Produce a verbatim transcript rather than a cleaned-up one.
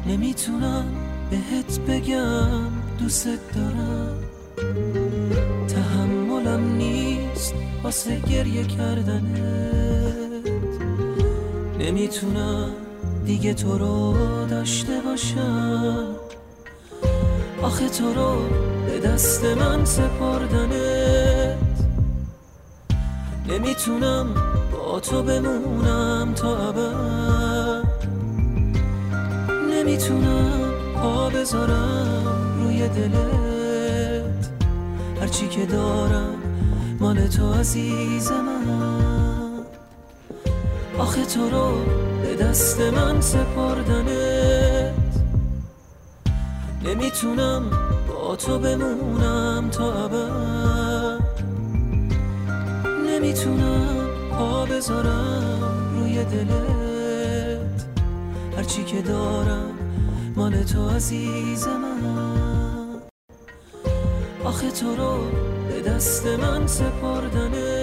نمیتونم بهت بگم دوست دارم، تحملم نیست واسه گریه کردنت. نمیتونم دیگه تو رو داشته باشم، آخه تو رو به دست من سپردنت. نمیتونم با تو بمونم تا ابد، نمیتونم پا بذارم روی دلت. هرچی که دارم مال تو عزیز من، آخه تو رو به دست من سپردنت. نمیتونم با تو بمونم تا ابد، نمیتونم پا بذارم روی دلت. هرچی که دارم مال تو عزیز من، آخه تو رو به دست من سپردنت.